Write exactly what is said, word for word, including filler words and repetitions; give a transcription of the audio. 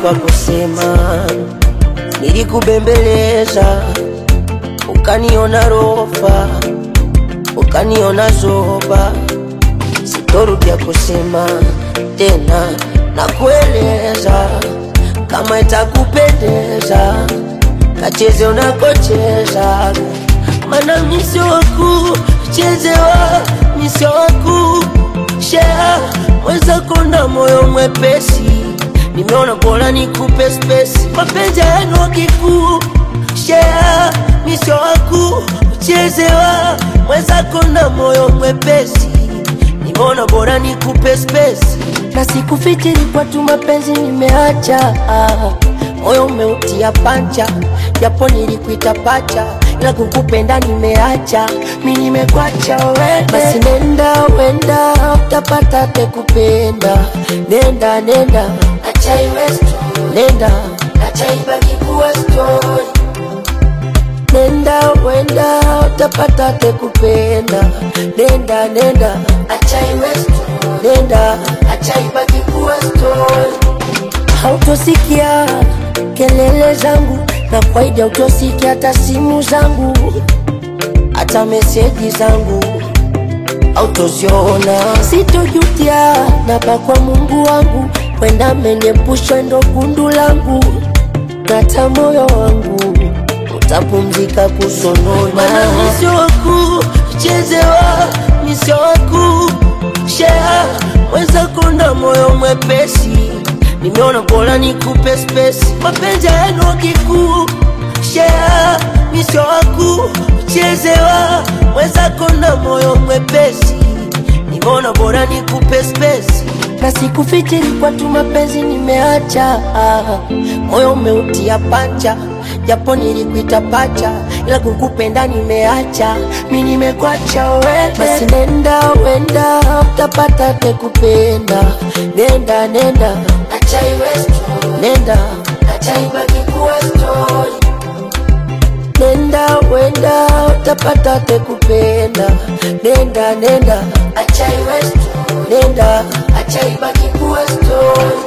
kwa kusema, nilikubembeleza ukaniona rofa, ukaniona zoba. Sitorudia kusema tena, na kueleza kama itakupendeza, kacheze unakocheza. Mana misio waku chezewa, misio waku share. Mweza konda moyo mwepesi, nimeona bora nikupe space. Mapenzi yenu wakiku share, misio waku chezewa. Mweza konda moyo mwepesi, nimeona bora nikupe space. Na sikufikiri kwa tu mapenzi nimeacha, moyo umeutia pancha. Japo nilikuita pacha, ila kukupenda nimeacha. Mimi nimekwacha wewe, basi nenda wenda, utapata te kupenda. Nenda nenda, acha iwe story. Nenda, acha ibaki kuwa story. Nenda wenda, utapata te kupenda. Nenda nenda, acha iwe story. Nenda, acha ibaki kuwa story. Hautosikia kelele zangu, na kwaidi hautosikia hata simu zangu, hata meseji zangu hautoziona. Sitojutia napa kwa Mungu wangu, wenda ameniepusha ndo gundu langu. Nata moyo wangu utapumzika kusonona. Mana misio waku chezewa, misio waku share. Mweza konda moyo mwepesi, nimeona bora nikupe space. Mapenzi yenu wakiku share, misio waku chezewa. Mweza konda moyo mwepesi, nimeona bora nikupe space. Na sikufikiri kwa tu mapenzi nimeacha, moyo umeutia pancha. Japo nilikuita pacha, ila kukupenda nimeacha. Mimi nimekwacha wewe, basi nenda wenda, utapata te kupenda. Nenda nenda, acha iwe story. Nenda, acha ibaki kuwa story. Nenda wenda, utapata te kupenda. Nenda nenda, acha iwe story. Nenda, acha ibaki kuwa story.